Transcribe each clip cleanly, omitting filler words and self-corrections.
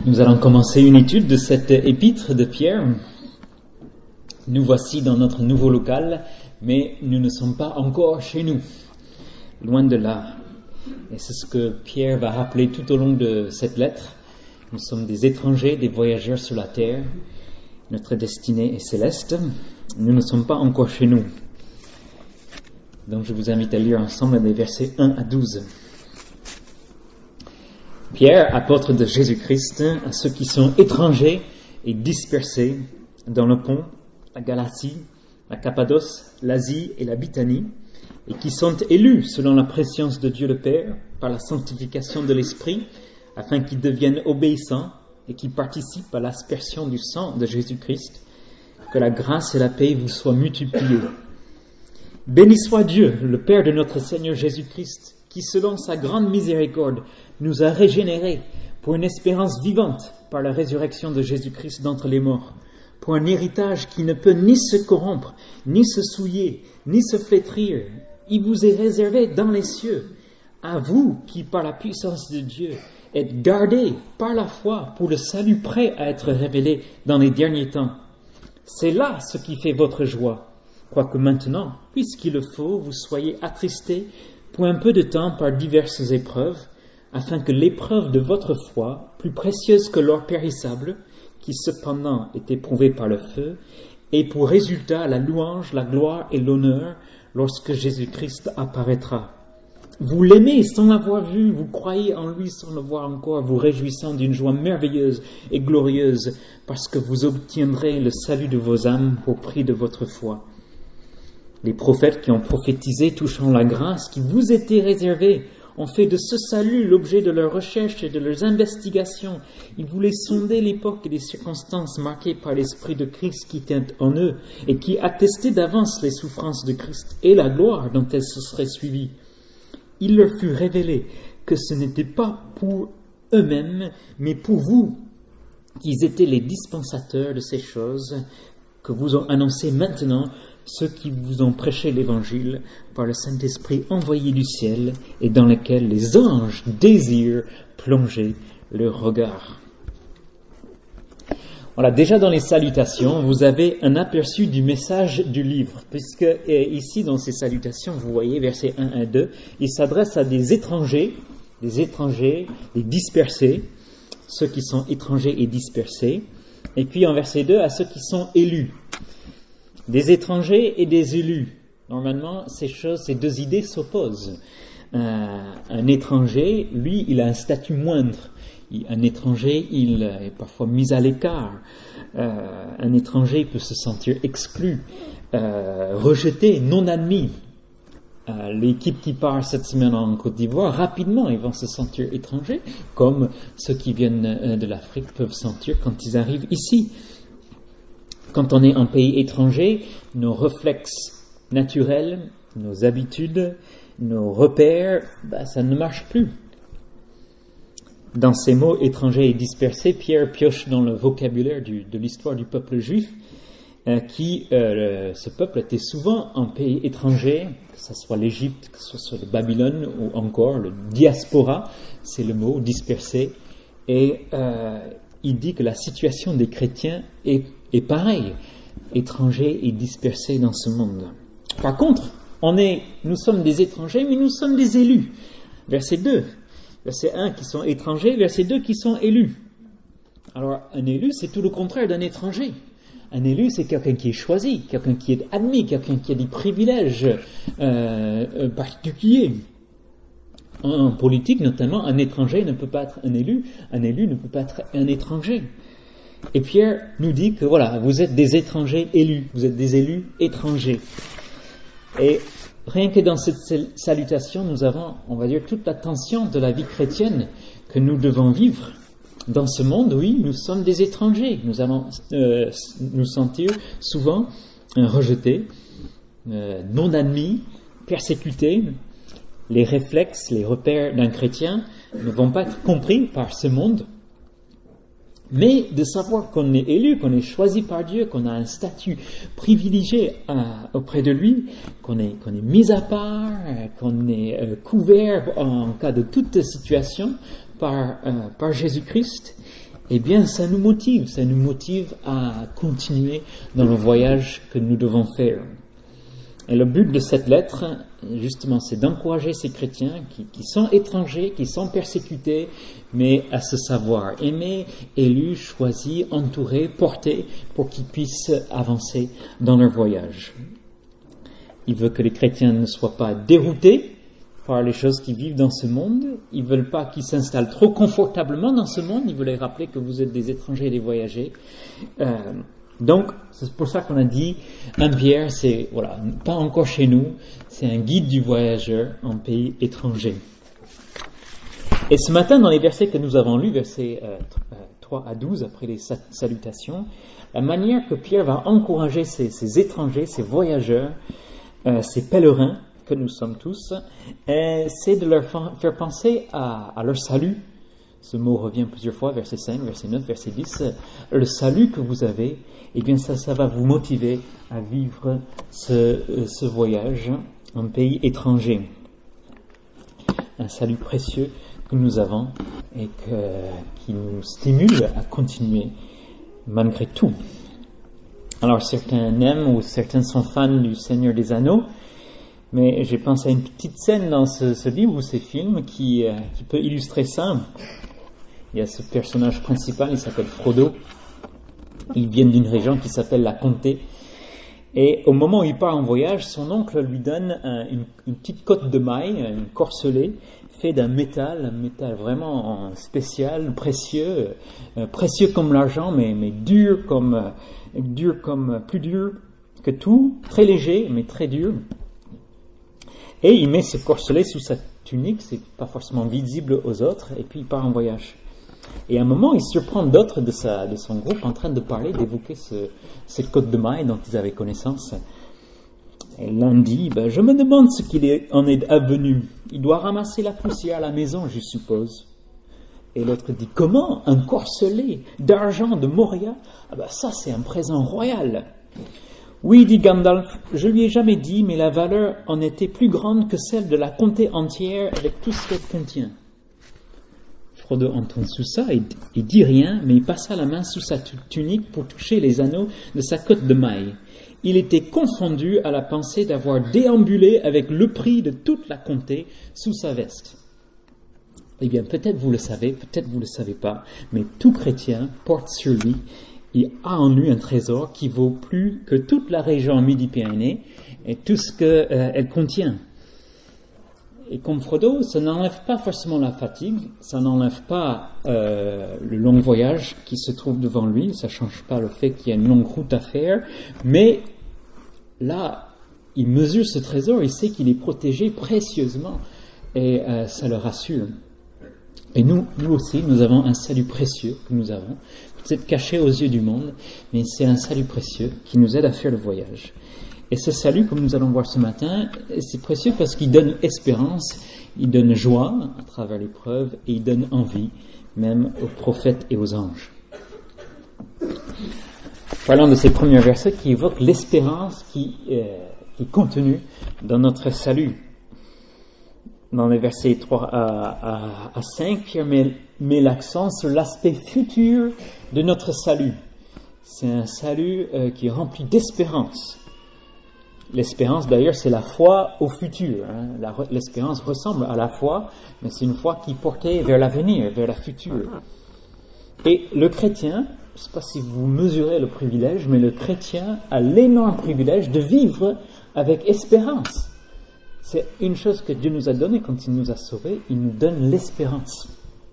Nous allons commencer une étude de cette épître de Pierre. Nous voici dans notre nouveau local, mais nous ne sommes pas encore chez nous, loin de là. Et c'est ce que Pierre va rappeler tout au long de cette lettre. Nous sommes des étrangers, des voyageurs sur la terre. Notre destinée est céleste. Nous ne sommes pas encore chez nous. Donc je vous invite à lire ensemble les versets 1 à 12. Pierre, apôtre de Jésus-Christ, à ceux qui sont étrangers et dispersés dans le Pont, la Galatie, la Cappadoce, l'Asie et la Bithynie, et qui sont élus selon la préscience de Dieu le Père, par la sanctification de l'Esprit, afin qu'ils deviennent obéissants et qu'ils participent à l'aspersion du sang de Jésus-Christ, que la grâce et la paix vous soient multipliées. Béni soit Dieu, le Père de notre Seigneur Jésus-Christ, qui, selon sa grande miséricorde, nous a régénérés pour une espérance vivante par la résurrection de Jésus-Christ d'entre les morts, pour un héritage qui ne peut ni se corrompre, ni se souiller, ni se flétrir. Il vous est réservé dans les cieux, à vous qui, par la puissance de Dieu, êtes gardés par la foi pour le salut prêt à être révélé dans les derniers temps. C'est là ce qui fait votre joie, quoique maintenant, puisqu'il le faut, vous soyez attristés pour un peu de temps par diverses épreuves, afin que l'épreuve de votre foi, plus précieuse que l'or périssable, qui cependant est éprouvée par le feu, ait pour résultat la louange, la gloire et l'honneur lorsque Jésus-Christ apparaîtra. Vous l'aimez sans l'avoir vu, vous croyez en lui sans le voir encore, vous réjouissant d'une joie merveilleuse et glorieuse, parce que vous obtiendrez le salut de vos âmes au prix de votre foi. Les prophètes qui ont prophétisé touchant la grâce qui vous était réservée ont fait de ce salut l'objet de leurs recherches et de leurs investigations. Ils voulaient sonder l'époque et les circonstances marquées par l'Esprit de Christ qui était en eux et qui attestait d'avance les souffrances de Christ et la gloire dont elles se seraient suivies. Il leur fut révélé que ce n'était pas pour eux-mêmes, mais pour vous, qu'ils étaient les dispensateurs de ces choses que vous ont annoncées maintenant ceux qui vous ont prêché l'Évangile par le Saint-Esprit envoyé du ciel et dans lequel les anges désirent plonger leur regard. Voilà, déjà dans les salutations, vous avez un aperçu du message du livre, puisque ici dans ces salutations, vous voyez versets 1 à 2, il s'adresse à des étrangers, des dispersés, ceux qui sont étrangers et dispersés, et puis en verset 2 à ceux qui sont élus. Des étrangers et des élus. Normalement, ces deux idées s'opposent. Un étranger, lui, il a un statut moindre. Un étranger, il est parfois mis à l'écart. Un étranger peut se sentir exclu, rejeté, non admis. L'équipe qui part cette semaine en Côte d'Ivoire, rapidement, ils vont se sentir étrangers, comme ceux qui viennent de l'Afrique peuvent sentir quand ils arrivent ici. Quand on est en pays étranger, nos réflexes naturels, nos habitudes, nos repères, ça ne marche plus. Dans ces mots étrangers et dispersés, Pierre pioche dans le vocabulaire de l'histoire du peuple juif, ce peuple était souvent en pays étranger, que ce soit l'Égypte, que ce soit le Babylone ou encore le diaspora, c'est le mot dispersé, et il dit que la situation des chrétiens est pareil, étrangers et dispersés dans ce monde. Par contre, nous sommes des étrangers, mais nous sommes des élus. Verset 2, verset 1 qui sont étrangers, verset 2 qui sont élus. Alors, un élu, c'est tout le contraire d'un étranger. Un élu, c'est quelqu'un qui est choisi, quelqu'un qui est admis, quelqu'un qui a des privilèges particuliers. En politique, notamment, un étranger ne peut pas être un élu ne peut pas être un étranger. Et Pierre nous dit que voilà, vous êtes des étrangers élus, vous êtes des élus étrangers. Et rien que dans cette salutation, nous avons, on va dire, toute la tension de la vie chrétienne que nous devons vivre. Dans ce monde, oui, nous sommes des étrangers. Nous allons nous sentir souvent rejetés, non admis, persécutés. Les réflexes, les repères d'un chrétien ne vont pas être compris par ce monde. Mais de savoir qu'on est élu, qu'on est choisi par Dieu, qu'on a un statut privilégié auprès de lui, qu'on est mis à part, qu'on est couvert en cas de toute situation par Jésus-Christ, eh bien ça nous motive à continuer dans le voyage que nous devons faire. Et le but de cette lettre, justement, c'est d'encourager ces chrétiens qui sont étrangers, qui sont persécutés, mais à se savoir aimés, élus, choisis, entourés, portés, pour qu'ils puissent avancer dans leur voyage. Il veut que les chrétiens ne soient pas déroutés par les choses qu'ils vivent dans ce monde. Ils ne veulent pas qu'ils s'installent trop confortablement dans ce monde. Il veut les rappeler que vous êtes des étrangers et des voyagers. Donc, c'est pour ça qu'on a dit, 1 Pierre, c'est, pas encore chez nous, c'est un guide du voyageur en pays étranger. Et ce matin, dans les versets que nous avons lus, versets 3 à 12, après les salutations, la manière que Pierre va encourager ces étrangers, ces voyageurs, ces pèlerins que nous sommes tous, c'est de leur faire penser à leur salut. Ce mot revient plusieurs fois, verset 5, verset 9, verset 10. Le salut que vous avez, eh bien ça va vous motiver à vivre ce voyage en pays étranger. Un salut précieux que nous avons et qui nous stimule à continuer malgré tout. Alors certains aiment ou certains sont fans du Seigneur des Anneaux, mais j'ai pensé à une petite scène dans ce livre ou ces films qui peut illustrer ça. Il y a ce personnage principal, il s'appelle Frodo. Il vient d'une région qui s'appelle la Comté. Et au moment où il part en voyage, son oncle lui donne une petite cotte de maille, une corselet, fait d'un métal, un métal vraiment spécial, précieux comme l'argent, mais plus dur que tout, très léger, mais très dur. Et il met ce corselet sous sa tunique, c'est pas forcément visible aux autres, et puis il part en voyage. Et à un moment, il surprend d'autres de son groupe en train de parler, d'évoquer cette cotte de maille dont ils avaient connaissance. Et l'un dit, je me demande ce qu'il en est advenu. Il doit ramasser la poussière à la maison, je suppose. Et l'autre dit, comment? Un corselet d'argent de Moria? Ça c'est un présent royal. Oui, dit Gandalf, je lui ai jamais dit, mais la valeur en était plus grande que celle de la comté entière avec tout ce qu'elle contient. Frodo entend tout ça, il dit rien, mais il passa la main sous sa tunique pour toucher les anneaux de sa cotte de maille. Il était confondu à la pensée d'avoir déambulé avec le prix de toute la comté sous sa veste. Eh bien, peut-être vous le savez, peut-être vous ne le savez pas, mais tout chrétien porte sur lui, il a en lui un trésor qui vaut plus que toute la région Midi-Pyrénées et tout ce qu'elle contient. Et comme Frodo, ça n'enlève pas forcément la fatigue, ça n'enlève pas le long voyage qui se trouve devant lui, ça ne change pas le fait qu'il y a une longue route à faire, mais là, il mesure ce trésor, il sait qu'il est protégé précieusement, et ça le rassure. Et nous aussi, nous avons un salut précieux que nous avons, peut-être caché aux yeux du monde, mais c'est un salut précieux qui nous aide à faire le voyage. Et ce salut, comme nous allons voir ce matin, c'est précieux parce qu'il donne espérance, il donne joie à travers l'épreuve et il donne envie, même aux prophètes et aux anges. Parlons de ces premiers versets qui évoquent l'espérance qui est contenue dans notre salut. Dans les versets 3 à 5, Pierre met l'accent sur l'aspect futur de notre salut. C'est un salut qui est rempli d'espérance. L'espérance, d'ailleurs, c'est la foi au futur. L'espérance ressemble à la foi, mais c'est une foi qui portait vers l'avenir, vers la future. Et le chrétien, je ne sais pas si vous mesurez le privilège, mais le chrétien a l'énorme privilège de vivre avec espérance. C'est une chose que Dieu nous a donnée quand il nous a sauvés, il nous donne l'espérance.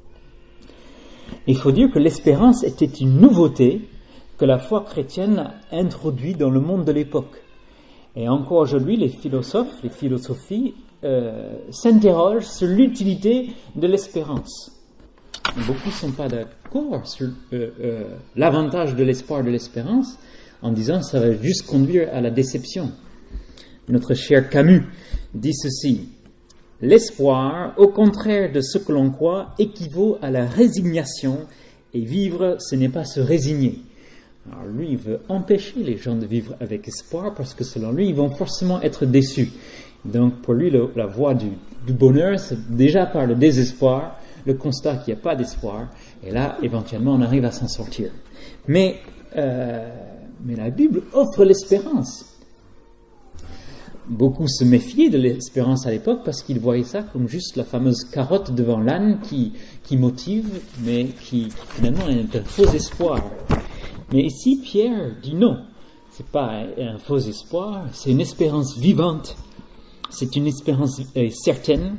Il faut dire que l'espérance était une nouveauté que la foi chrétienne a introduite dans le monde de l'époque. Et encore aujourd'hui, les philosophies s'interrogent sur l'utilité de l'espérance. Beaucoup ne sont pas d'accord sur l'avantage de l'espoir de l'espérance, en disant que ça va juste conduire à la déception. Notre cher Camus dit ceci: « L'espoir, au contraire de ce que l'on croit, équivaut à la résignation, et vivre, ce n'est pas se résigner. » Alors lui, il veut empêcher les gens de vivre avec espoir parce que selon lui, ils vont forcément être déçus. Donc pour lui, la voie du bonheur, c'est déjà par le désespoir, le constat qu'il n'y a pas d'espoir, Et là, éventuellement, on arrive à s'en sortir. Mais la Bible offre l'espérance. Beaucoup se méfiaient de l'espérance à l'époque parce qu'ils voyaient ça comme juste la fameuse carotte devant l'âne qui motive, mais qui finalement est un faux espoir. Mais ici, Pierre dit non, c'est pas un faux espoir, c'est une espérance vivante, c'est une espérance certaine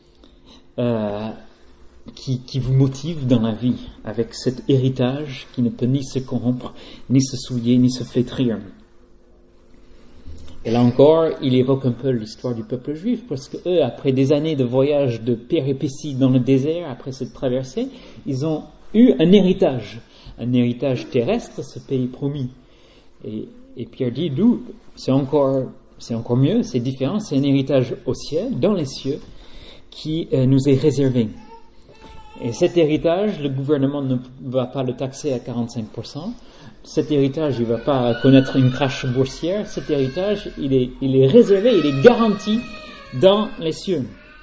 qui vous motive dans la vie avec cet héritage qui ne peut ni se corrompre, ni se souiller, ni se flétrir. Et là encore, il évoque un peu l'histoire du peuple juif, parce que eux, après des années de voyage de péripéties dans le désert, après cette traversée, ils ont eu un héritage terrestre, ce pays promis. Et Pierre dit, d'où c'est encore mieux, c'est différent, c'est un héritage au ciel, dans les cieux, qui nous est réservé. Et cet héritage, le gouvernement ne va pas le taxer à 45%. Cet héritage, il ne va pas connaître une crash boursière. Cet héritage, il est réservé, il est garanti dans les cieux.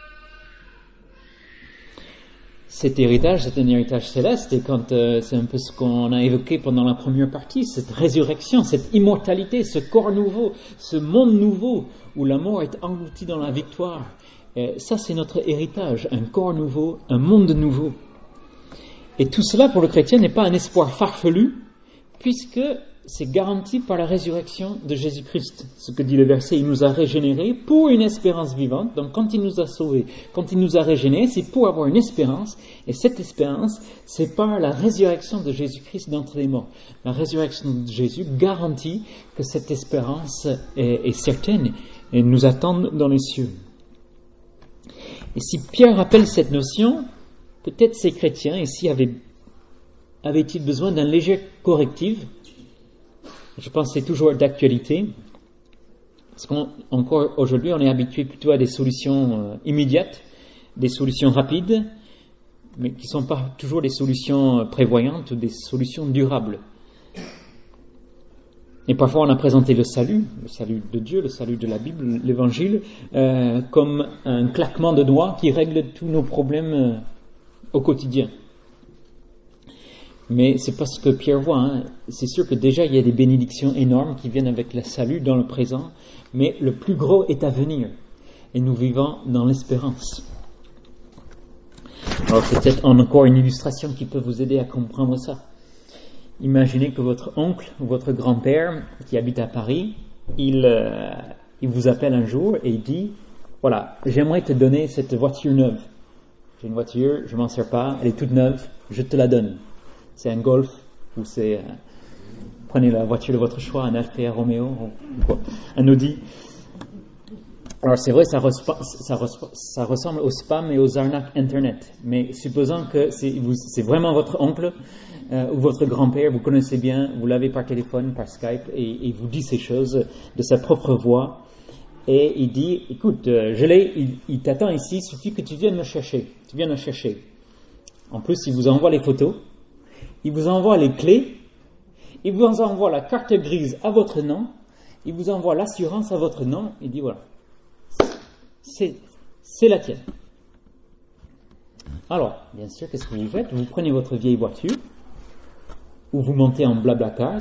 Cet héritage, c'est un héritage céleste, et quand c'est un peu ce qu'on a évoqué pendant la première partie, cette résurrection, cette immortalité, ce corps nouveau, ce monde nouveau, où la mort est engloutie dans la victoire. Ça, c'est notre héritage, un corps nouveau, un monde nouveau. Et tout cela, pour le chrétien, n'est pas un espoir farfelu, puisque c'est garanti par la résurrection de Jésus-Christ. Ce que dit le verset, il nous a régénérés pour une espérance vivante. Donc quand il nous a sauvés, quand il nous a régénérés, c'est pour avoir une espérance. Et cette espérance, c'est par la résurrection de Jésus-Christ d'entre les morts. La résurrection de Jésus garantit que cette espérance est certaine et nous attend dans les cieux. Et si Pierre rappelle cette notion, peut-être ces chrétiens ici avaient-ils besoin d'un léger correctif. Je pense que c'est toujours d'actualité. Parce qu'encore aujourd'hui, on est habitué plutôt à des solutions immédiates, des solutions rapides, mais qui ne sont pas toujours des solutions prévoyantes ou des solutions durables. Et parfois, on a présenté le salut de Dieu, le salut de la Bible, l'Évangile, comme un claquement de doigts qui règle tous nos problèmes au quotidien. Mais c'est pas ce que Pierre voit. C'est sûr que déjà il y a des bénédictions énormes qui viennent avec le salut dans le présent, mais le plus gros est à venir. Et nous vivons dans l'espérance. Alors c'est peut-être encore une illustration qui peut vous aider à comprendre ça. Imaginez que votre oncle ou votre grand-père qui habite à Paris, il vous appelle un jour et il dit « Voilà, j'aimerais te donner cette voiture neuve. J'ai une voiture, je m'en sers pas, elle est toute neuve, je te la donne. » C'est un Golf ou c'est prenez la voiture de votre choix, un Alfa Romeo ou quoi, un Audi. Alors c'est vrai, ça ressemble au spam et aux arnaques internet. Mais supposons que c'est vraiment votre oncle ou votre grand-père, vous connaissez bien, vous l'avez par téléphone, par Skype, et il vous dit ces choses de sa propre voix. Et il dit, écoute, il t'attend ici, il suffit que tu viennes me chercher. Tu viennes me chercher. En plus, il vous envoie les photos. Il vous envoie les clés, il vous envoie la carte grise à votre nom, il vous envoie l'assurance à votre nom, il dit voilà, c'est la tienne. Alors, bien sûr, qu'est-ce que vous faites ? Vous prenez votre vieille voiture, ou vous montez en BlaBlaCar,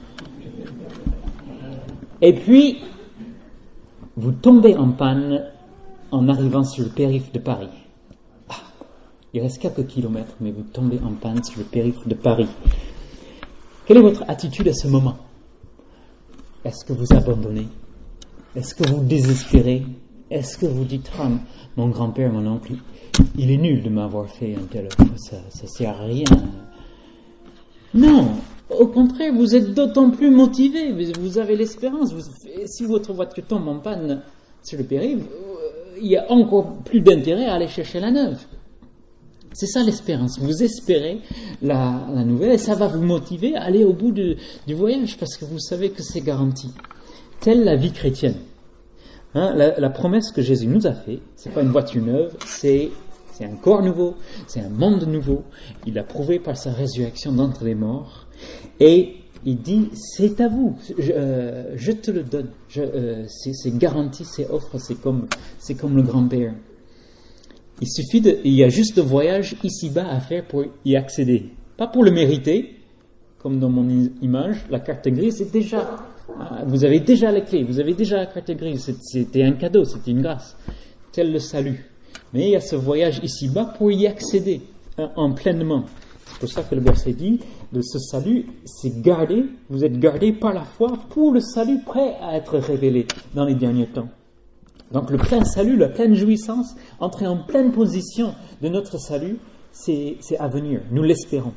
et puis vous tombez en panne en arrivant sur le périph' de Paris. Il reste quelques kilomètres, mais vous tombez en panne sur le périph' de Paris. Quelle est votre attitude à ce moment ? Est-ce que vous abandonnez ? Est-ce que vous désespérez ? Est-ce que vous dites « mon grand-père, mon oncle, il est nul de m'avoir fait un tel offre, ça sert à rien. » Non, au contraire, vous êtes d'autant plus motivé, vous avez l'espérance. Si votre voiture tombe en panne sur le périph', il y a encore plus d'intérêt à aller chercher la neuve. C'est ça l'espérance. Vous espérez la nouvelle et ça va vous motiver à aller au bout du voyage parce que vous savez que c'est garanti. Telle la vie chrétienne. La promesse que Jésus nous a faite, c'est pas une voiture neuve, c'est un corps nouveau, c'est un monde nouveau. Il l'a prouvé par sa résurrection d'entre les morts et il dit c'est à vous, je te le donne. C'est garanti, c'est offre, c'est comme le grand-père. il y a juste le voyage ici-bas à faire pour y accéder. Pas pour le mériter, comme dans mon image, la carte grise, c'est déjà, vous avez déjà les clés, vous avez déjà la carte grise, c'était un cadeau, c'était une grâce, tel le salut. Mais il y a ce voyage ici-bas pour y accéder en pleinement. C'est pour ça que le verset dit, de ce salut, c'est gardé, vous êtes gardés par la foi pour le salut prêt à être révélé dans les derniers temps. Donc le plein salut, la pleine jouissance, entrer en pleine position de notre salut, c'est à venir, nous l'espérons.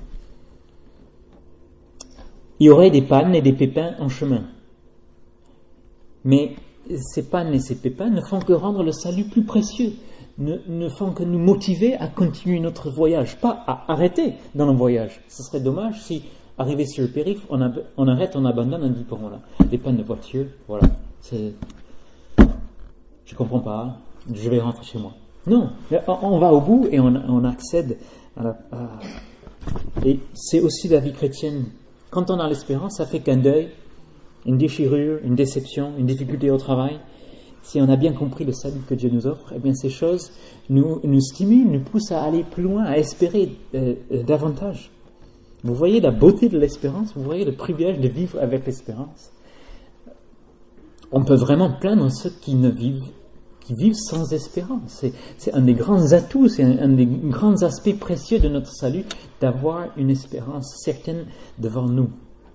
Il y aurait des pannes et des pépins en chemin. Mais ces pannes et ces pépins ne font que rendre le salut plus précieux, ne font que nous motiver à continuer notre voyage, pas à arrêter dans le voyage. Ce serait dommage si, arrivé sur le périph', on arrête, on abandonne, on dit bon voilà, des pannes de voiture, voilà, je comprends pas, je vais rentrer chez moi. Non, on va au bout et on accède et c'est aussi la vie chrétienne. Quand on a l'espérance, ça fait qu'un deuil, une déchirure, une déception, une difficulté au travail. Si on a bien compris le salut que Dieu nous offre, eh bien ces choses nous stimulent, nous poussent à aller plus loin, à espérer davantage. Vous voyez la beauté de l'espérance, vous voyez le privilège de vivre avec l'espérance. On peut vraiment plaindre ceux qui vivent sans espérance. C'est un des grands atouts, c'est un des grands aspects précieux de notre salut, d'avoir une espérance certaine devant nous.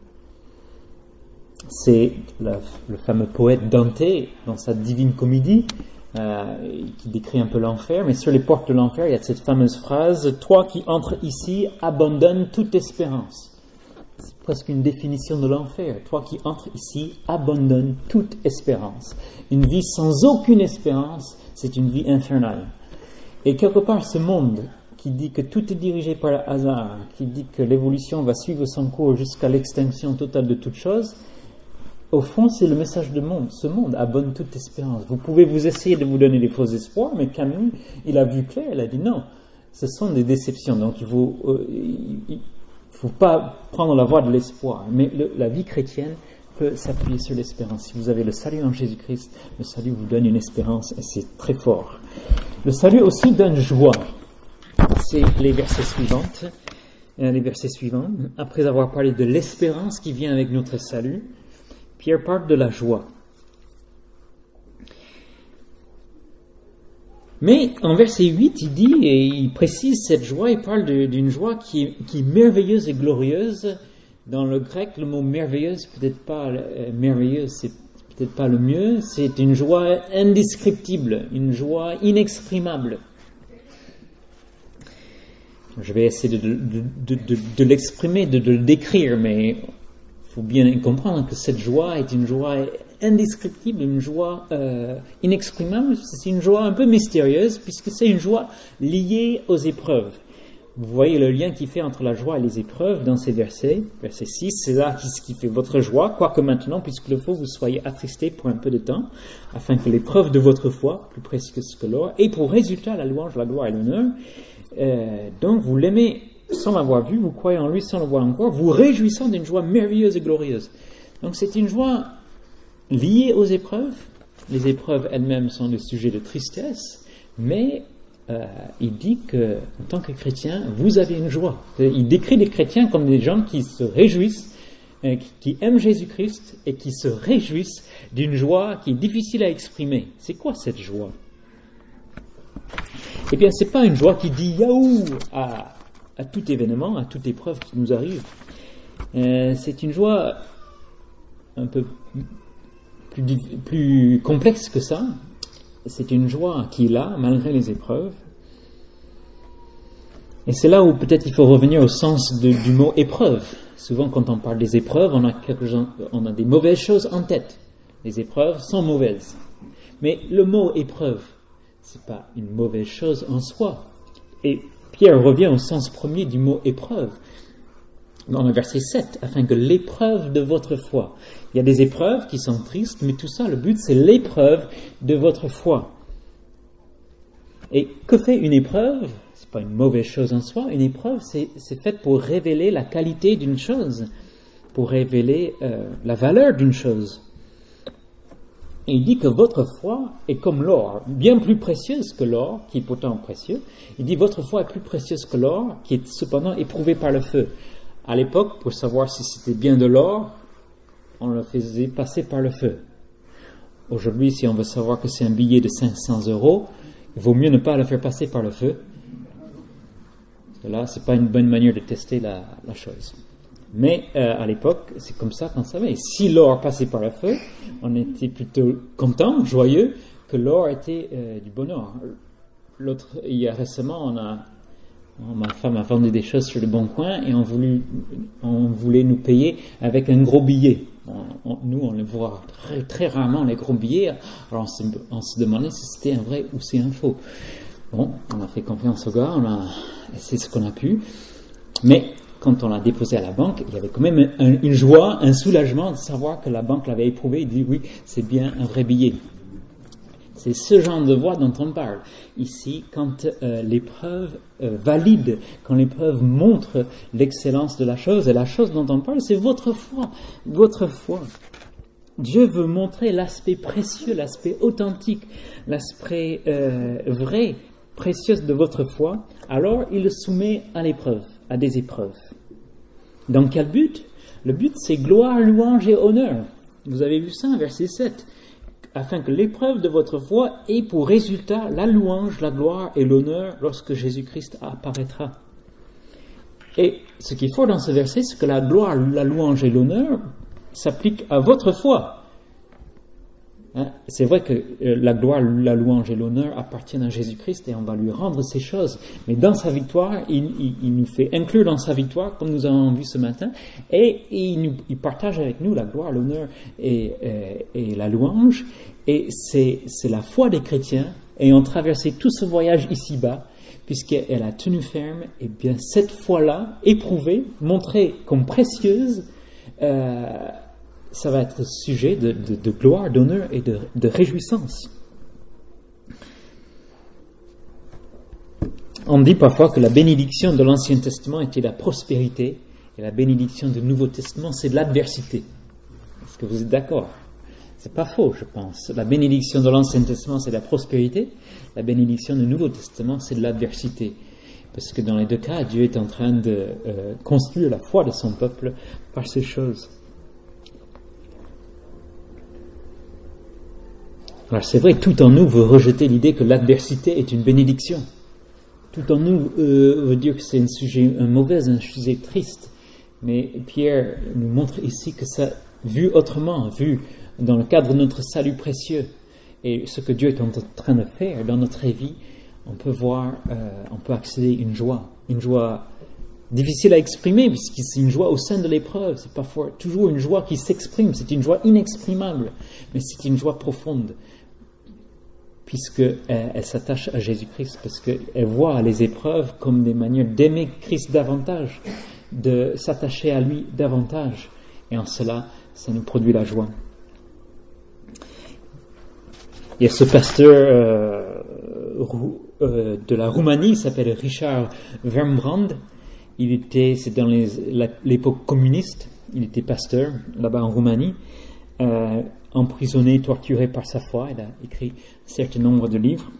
C'est le fameux poète Dante, dans sa Divine Comédie, qui décrit un peu l'enfer, mais sur les portes de l'enfer, il y a cette fameuse phrase « Toi qui entres ici, abandonne toute espérance ». C'est presque une définition de l'enfer. Toi qui entres ici, abandonne toute espérance. Une vie sans aucune espérance, c'est une vie infernale. Et quelque part, ce monde qui dit que tout est dirigé par le hasard, qui dit que l'évolution va suivre son cours jusqu'à l'extinction totale de toute chose, au fond, c'est le message de monde. Ce monde abandonne toute espérance. Vous pouvez vous essayer de vous donner des faux espoirs, mais Camus, il a vu clair, il a dit non, ce sont des déceptions. Donc il faut pas prendre la voie de l'espoir. Mais la vie chrétienne peut s'appuyer sur l'espérance. Si vous avez le salut en Jésus-Christ, le salut vous donne une espérance et c'est très fort. Le salut aussi donne joie. C'est les versets suivants. Après avoir parlé de l'espérance qui vient avec notre salut, Pierre parle de la joie. Mais en verset 8, il dit, et il précise cette joie, il parle d'une joie qui est merveilleuse et glorieuse. Dans le grec, le mot merveilleuse, peut-être pas merveilleuse, c'est peut-être pas le mieux, c'est une joie indescriptible, une joie inexprimable. Je vais essayer de l'exprimer, de le décrire, mais il faut bien comprendre que cette joie est une joie indescriptible, une joie inexprimable. C'est une joie un peu mystérieuse, puisque c'est une joie liée aux épreuves. Vous voyez le lien qu'il fait entre la joie et les épreuves dans ces versets. Verset 6, c'est là ce qui fait votre joie, quoique maintenant, puisqu'il le faut, vous soyez attristés pour un peu de temps, afin que l'épreuve de votre foi, plus précieuse que l'or, ait pour résultat la louange, la gloire et l'honneur. Donc vous l'aimez sans l'avoir vu, vous croyez en lui sans le voir encore, vous réjouissant d'une joie merveilleuse et glorieuse. Donc c'est une joie liée aux épreuves. Les épreuves elles-mêmes sont des sujets de tristesse, mais il dit que, en tant que chrétien, vous avez une joie. Il décrit les chrétiens comme des gens qui se réjouissent, qui aiment Jésus-Christ et qui se réjouissent d'une joie qui est difficile à exprimer. C'est quoi cette joie ? Eh bien, c'est pas une joie qui dit yaou à tout événement, à toute épreuve qui nous arrive. C'est une joie un peu plus complexe que ça. C'est une joie qui est là, malgré les épreuves. Et c'est là où peut-être il faut revenir au sens du mot épreuve. Souvent, quand on parle des épreuves, on a des mauvaises choses en tête. Les épreuves sont mauvaises. Mais le mot épreuve, c'est pas une mauvaise chose en soi. Et Pierre revient au sens premier du mot épreuve, dans le verset 7, afin que l'épreuve de votre foi. Il y a des épreuves qui sont tristes, mais tout ça, le but, c'est l'épreuve de votre foi. Et que fait une épreuve ? C'est pas une mauvaise chose en soi. Une épreuve, c'est fait pour révéler la qualité d'une chose, pour révéler la valeur d'une chose. Et il dit que votre foi est comme l'or, bien plus précieuse que l'or, qui est pourtant précieux. Il dit votre foi est plus précieuse que l'or, qui est cependant éprouvé par le feu. À l'époque, pour savoir si c'était bien de l'or, on le faisait passer par le feu. Aujourd'hui, si on veut savoir que c'est un billet de 500 €, il vaut mieux ne pas le faire passer par le feu. Là, c'est pas une bonne manière de tester la chose. Mais à l'époque, c'est comme ça qu'on savait. Si l'or passait par le feu, on était plutôt content, joyeux, que l'or était du bon or. Il y a récemment, ma femme a vendu des choses sur le Bon Coin et on voulait nous payer avec un gros billet. Nous, on les voit très, très rarement, les gros billets. Alors on se demandait si c'était un vrai ou c'est un faux. Bon, on a fait confiance au gars, on a essayé ce qu'on a pu. Mais quand on l'a déposé à la banque, il y avait quand même une joie, un soulagement de savoir que la banque l'avait éprouvé. Il dit oui, c'est bien un vrai billet. C'est ce genre de voix dont on parle. Ici, quand l'épreuve valide, quand l'épreuve montre l'excellence de la chose, et la chose dont on parle, c'est votre foi. Votre foi. Dieu veut montrer l'aspect précieux, l'aspect authentique, l'aspect vrai, précieux de votre foi. Alors, il le soumet à l'épreuve, à des épreuves. Dans quel but ? Le but, c'est gloire, louange et honneur. Vous avez vu ça, verset 7. Afin que l'épreuve de votre foi ait pour résultat la louange, la gloire et l'honneur lorsque Jésus-Christ apparaîtra. Et ce qu'il faut dans ce verset, c'est que la gloire, la louange et l'honneur s'appliquent à votre foi. C'est vrai que la gloire, la louange et l'honneur appartiennent à Jésus-Christ et on va lui rendre ces choses. Mais dans sa victoire, il nous fait inclure dans sa victoire, comme nous avons vu ce matin, et il partage avec nous la gloire, l'honneur et la louange. Et c'est la foi des chrétiens ayant traversé tout ce voyage ici-bas, puisqu'elle a tenu ferme, et bien cette foi-là, éprouvée, montrée comme précieuse, ça va être sujet de gloire, d'honneur et de réjouissance. On dit parfois que la bénédiction de l'Ancien Testament était la prospérité et la bénédiction du Nouveau Testament, c'est de l'adversité. Est-ce que vous êtes d'accord ? C'est pas faux, je pense. La bénédiction de l'Ancien Testament, c'est la prospérité. La bénédiction du Nouveau Testament, c'est de l'adversité. Parce que dans les deux cas, Dieu est en train de construire la foi de son peuple par ces choses. Alors c'est vrai, tout en nous veut rejeter l'idée que l'adversité est une bénédiction. Tout en nous veut dire que c'est un mauvais, un sujet triste. Mais Pierre nous montre ici que ça, vu autrement, vu dans le cadre de notre salut précieux, et ce que Dieu est en train de faire dans notre vie, on peut voir, on peut accéder à une joie difficile à exprimer, puisque c'est une joie au sein de l'épreuve. C'est parfois toujours une joie qui s'exprime, c'est une joie inexprimable, mais c'est une joie profonde, puisqu'elle s'attache à Jésus-Christ, parce qu'elle voit les épreuves comme des manières d'aimer Christ davantage, de s'attacher à lui davantage, et en cela, ça nous produit la joie. Il y a ce pasteur de la Roumanie, il s'appelle Richard Wurmbrand. C'est dans l'époque communiste, il était pasteur là-bas en Roumanie, emprisonné, torturé par sa foi. Il a écrit un certain nombre de livres.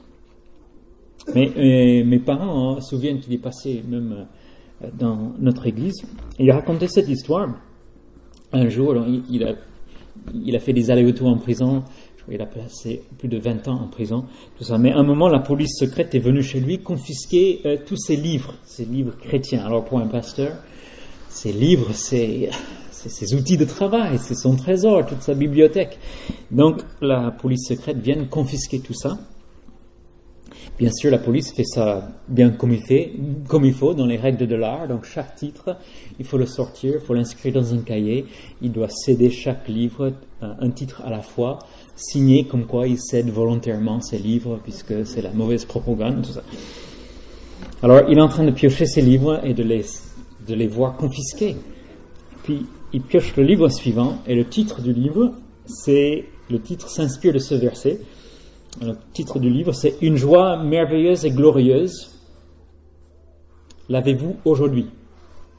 Mais mes parents se souviennent qu'il est passé même dans notre église. Il a raconté cette histoire. Un jour, il a fait des allers-retours en prison. Il a passé plus de 20 ans en prison, tout ça. Mais à un moment, la police secrète est venue chez lui confisquer tous ses livres chrétiens. Alors pour un pasteur, ces livres, c'est ses outils de travail, c'est son trésor, toute sa bibliothèque. Donc la police secrète vient confisquer tout ça. Bien sûr, la police fait ça bien comme il faut, dans les règles de l'art. Donc chaque titre, il faut le sortir, il faut l'inscrire dans un cahier. Il doit céder chaque livre, un titre à la fois, signé comme quoi il cède volontairement ses livres, puisque c'est la mauvaise propagande, tout ça. Alors, il est en train de piocher ses livres et de les voir confisqués. Puis, il pioche le livre suivant, et le titre du livre, s'inspire de ce verset. Le titre du livre, c'est « Une joie merveilleuse et glorieuse, l'avez-vous aujourd'hui ?»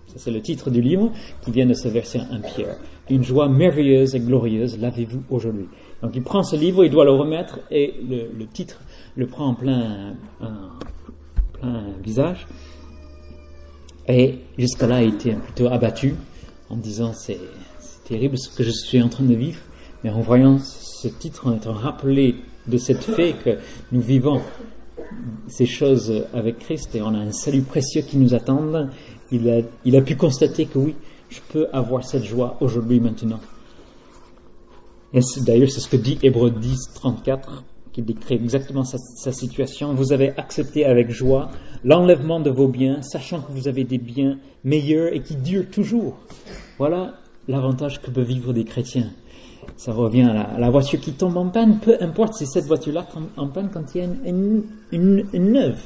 Ça, c'est le titre du livre qui vient de ce verset 1 Pierre. Une joie merveilleuse et glorieuse l'avez-vous aujourd'hui. Donc il prend ce livre, il doit le remettre et le titre le prend en plein visage. Et jusqu'à là, il était plutôt abattu en disant c'est terrible ce que je suis en train de vivre. Mais en voyant ce titre, en étant rappelé de cette fait que nous vivons ces choses avec Christ et on a un salut précieux qui nous attend, il a pu constater que oui, je peux avoir cette joie aujourd'hui, maintenant. Et d'ailleurs, c'est ce que dit Hébreux 10, 34, qui décrit exactement sa situation. Vous avez accepté avec joie l'enlèvement de vos biens, sachant que vous avez des biens meilleurs et qui durent toujours. Voilà l'avantage que peuvent vivre des chrétiens. Ça revient à la voiture qui tombe en panne, peu importe si cette voiture-là tombe en panne quand il y a une neuve.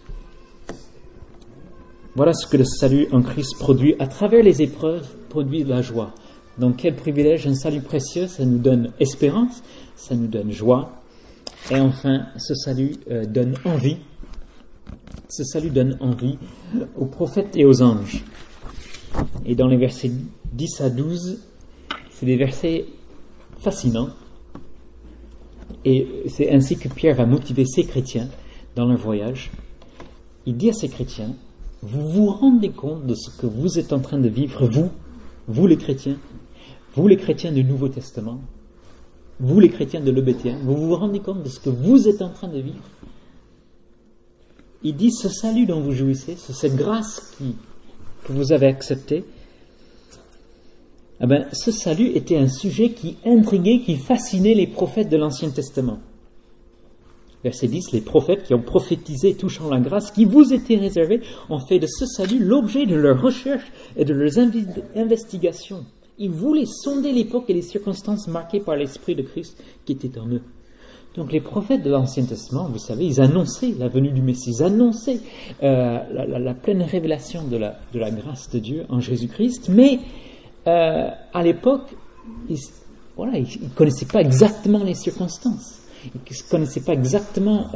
Voilà ce que le salut en Christ produit à travers les épreuves, produit de la joie. Donc quel privilège, un salut précieux, ça nous donne espérance, ça nous donne joie. Et enfin, ce salut donne envie. Ce salut donne envie aux prophètes et aux anges. Et dans les versets 10 à 12, c'est des versets fascinants. Et c'est ainsi que Pierre va motiver ces chrétiens dans leur voyage. Il dit à ces chrétiens, vous vous rendez compte de ce que vous êtes en train de vivre, vous les chrétiens du Nouveau Testament, vous les chrétiens de l'EBTN, vous vous rendez compte de ce que vous êtes en train de vivre. Il dit, ce salut dont vous jouissez, cette grâce que vous avez acceptée, ce salut était un sujet qui intriguait, qui fascinait les prophètes de l'Ancien Testament. Verset 10, les prophètes qui ont prophétisé touchant la grâce qui vous était réservée ont fait de ce salut l'objet de leurs recherches et de leurs investigations. Ils voulaient sonder l'époque et les circonstances marquées par l'Esprit de Christ qui était en eux. Donc les prophètes de l'Ancien Testament, vous savez, ils annonçaient la venue du Messie, ils annonçaient la pleine révélation de la grâce de Dieu en Jésus-Christ, mais à l'époque, ils ne connaissaient pas exactement les circonstances. Ils ne connaissaient pas exactement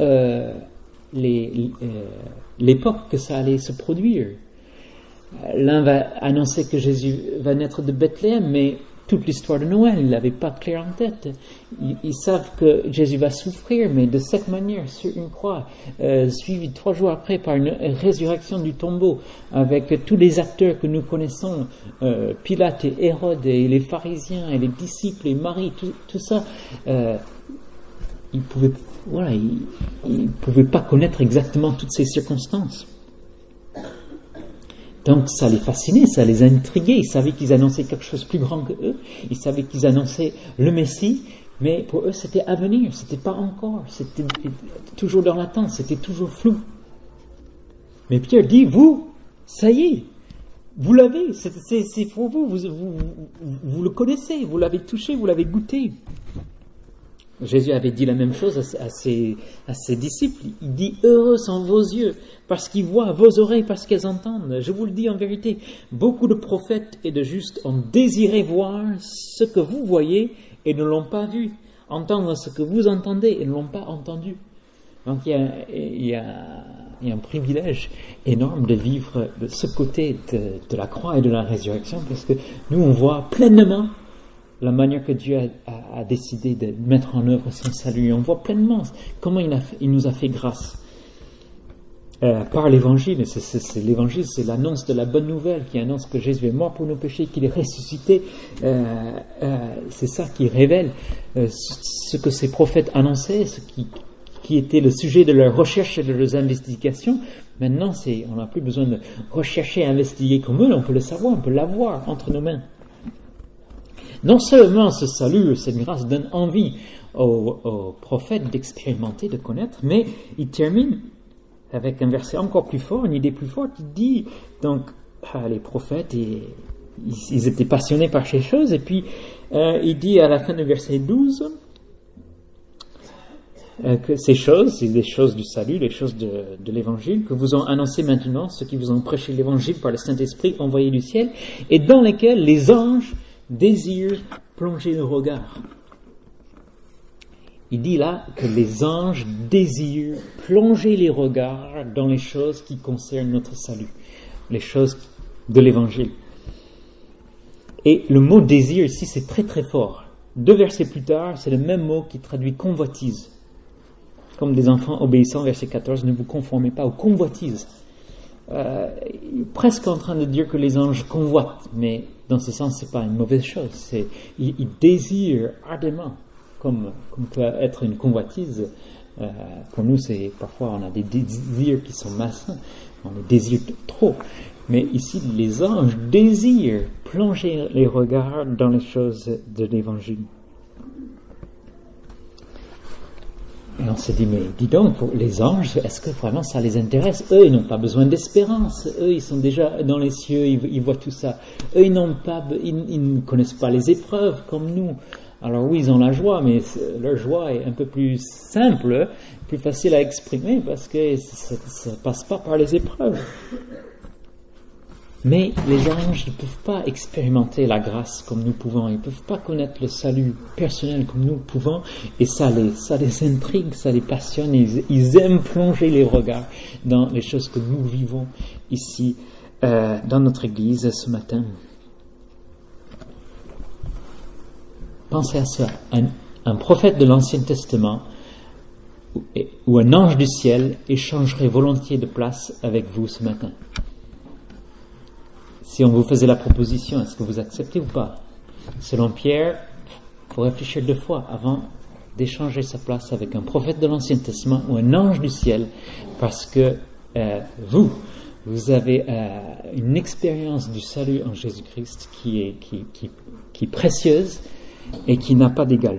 l'époque que ça allait se produire. L'un va annoncer que Jésus va naître de Bethléem, mais toute l'histoire de Noël, ils ne l'avaient pas clair en tête. Ils savent que Jésus va souffrir, mais de cette manière, sur une croix, suivi 3 jours après par une résurrection du tombeau, avec tous les acteurs que nous connaissons, Pilate et Hérode, et les pharisiens, et les disciples, et Marie, tout ça, ils ne pouvaient pas connaître exactement toutes ces circonstances. Donc ça les fascinait, ça les intriguait, ils savaient qu'ils annonçaient quelque chose de plus grand que eux, ils savaient qu'ils annonçaient le Messie, mais pour eux c'était à venir, c'était pas encore, c'était toujours dans l'attente, c'était toujours flou. Mais Pierre dit, vous, ça y est, vous l'avez, c'est pour vous, vous le connaissez, vous l'avez touché, vous l'avez goûté. Jésus avait dit la même chose à ses disciples. Il dit, heureux sont vos yeux, parce qu'ils voient, vos oreilles, parce qu'elles entendent. Je vous le dis en vérité, beaucoup de prophètes et de justes ont désiré voir ce que vous voyez et ne l'ont pas vu, entendre ce que vous entendez et ne l'ont pas entendu. Donc il y a un privilège énorme de vivre de ce côté de la croix et de la résurrection, parce que nous on voit pleinement la manière que Dieu a décidé de mettre en œuvre son salut. On voit pleinement comment il nous a fait grâce. Par l'évangile, l'évangile, c'est l'annonce de la bonne nouvelle qui annonce que Jésus est mort pour nos péchés, qu'il est ressuscité. C'est ça qui révèle ce que ces prophètes annonçaient, ce qui était le sujet de leurs recherches et de leurs investigations. Maintenant, on n'a plus besoin de rechercher et investiguer comme eux, on peut le savoir, on peut l'avoir entre nos mains. Non seulement ce salut, cette grâce donne envie aux prophètes d'expérimenter, de connaître, mais il termine avec un verset encore plus fort, une idée plus forte. Il dit, donc, les prophètes, ils étaient passionnés par ces choses, et puis il dit à la fin du verset 12 que ces choses, c'est des choses du salut, les choses de l'évangile, que vous ont annoncé maintenant, ceux qui vous ont prêché l'évangile par le Saint-Esprit envoyé du ciel, et dans lesquels les anges désirent plonger le regard. Il dit là que les anges désirent plonger les regards dans les choses qui concernent notre salut, les choses de l'Évangile. Et le mot désir ici, c'est très très fort. 2 versets plus tard, c'est le même mot qui traduit convoitise. Comme des enfants obéissants, verset 14, ne vous conformez pas aux convoitises. Presque en train de dire que les anges convoitent, mais dans ce sens, c'est pas une mauvaise chose. Ils désirent ardemment, comme peut être une convoitise. Pour nous, parfois on a des désirs qui sont malsains, on les désire trop. Mais ici, les anges désirent plonger les regards dans les choses de l'Évangile. Et on se dit, mais dis donc, les anges, est-ce que vraiment ça les intéresse? Eux, ils n'ont pas besoin d'espérance. Eux, ils sont déjà dans les cieux, ils voient tout ça. Eux, ils ne connaissent pas les épreuves comme nous. Alors oui, ils ont la joie, mais leur joie est un peu plus simple, plus facile à exprimer, parce que ça ne passe pas par les épreuves. Mais les anges ne peuvent pas expérimenter la grâce comme nous pouvons. Ils ne peuvent pas connaître le salut personnel comme nous pouvons. Et ça les intrigue, ça les passionne. Ils aiment plonger les regards dans les choses que nous vivons ici, dans notre église ce matin. Pensez à ça. Un prophète de l'Ancien Testament ou un ange du ciel échangerait volontiers de place avec vous ce matin. Si on vous faisait la proposition, est-ce que vous acceptez ou pas? Selon Pierre, il faut réfléchir 2 fois avant d'échanger sa place avec un prophète de l'Ancien Testament ou un ange du ciel, parce que vous avez une expérience du salut en Jésus-Christ qui est précieuse et qui n'a pas d'égal.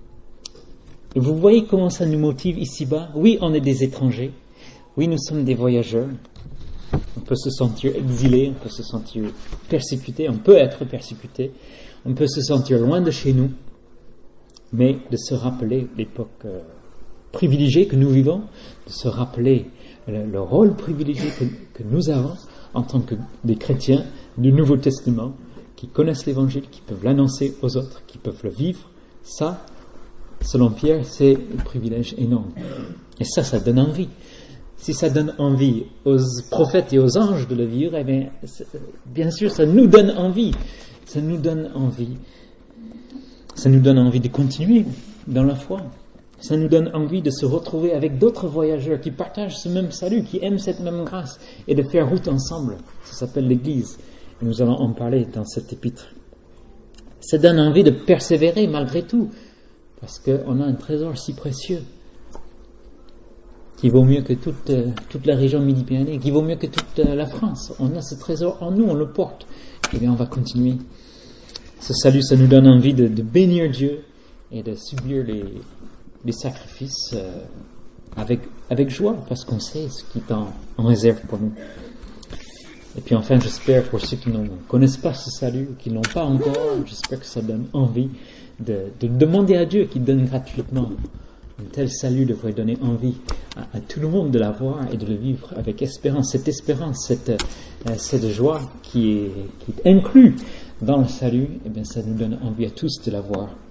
Et vous voyez comment ça nous motive ici-bas? Oui, on est des étrangers. Oui, nous sommes des voyageurs. On peut se sentir exilé, on peut se sentir persécuté, on peut être persécuté, on peut se sentir loin de chez nous, mais de se rappeler l'époque privilégiée que nous vivons, de se rappeler le rôle privilégié que nous avons en tant que des chrétiens du Nouveau Testament, qui connaissent l'Évangile, qui peuvent l'annoncer aux autres, qui peuvent le vivre. Ça, selon Pierre, c'est un privilège énorme. Et ça donne envie. Si ça donne envie aux prophètes et aux anges de le vivre, eh bien sûr, ça nous donne envie. Ça nous donne envie. Ça nous donne envie de continuer dans la foi. Ça nous donne envie de se retrouver avec d'autres voyageurs qui partagent ce même salut, qui aiment cette même grâce, et de faire route ensemble. Ça s'appelle l'Église. Et nous allons en parler dans cet épître. Ça donne envie de persévérer malgré tout, parce qu'on a un trésor si précieux, qui vaut mieux que toute la région Midi-Pyrénées, qui vaut mieux que toute la France. On a ce trésor en nous, on le porte. Et bien on va continuer. Ce salut, ça nous donne envie de bénir Dieu et de subir les sacrifices avec joie, parce qu'on sait ce qui est en réserve pour nous. Et puis enfin, j'espère pour ceux qui ne connaissent pas ce salut, qui ne l'ont pas encore, j'espère que ça donne envie de demander à Dieu qu'il donne gratuitement. Un tel salut devrait donner envie à tout le monde de l'avoir et de le vivre avec espérance, cette joie qui est inclue dans le salut, et bien ça nous donne envie à tous de l'avoir.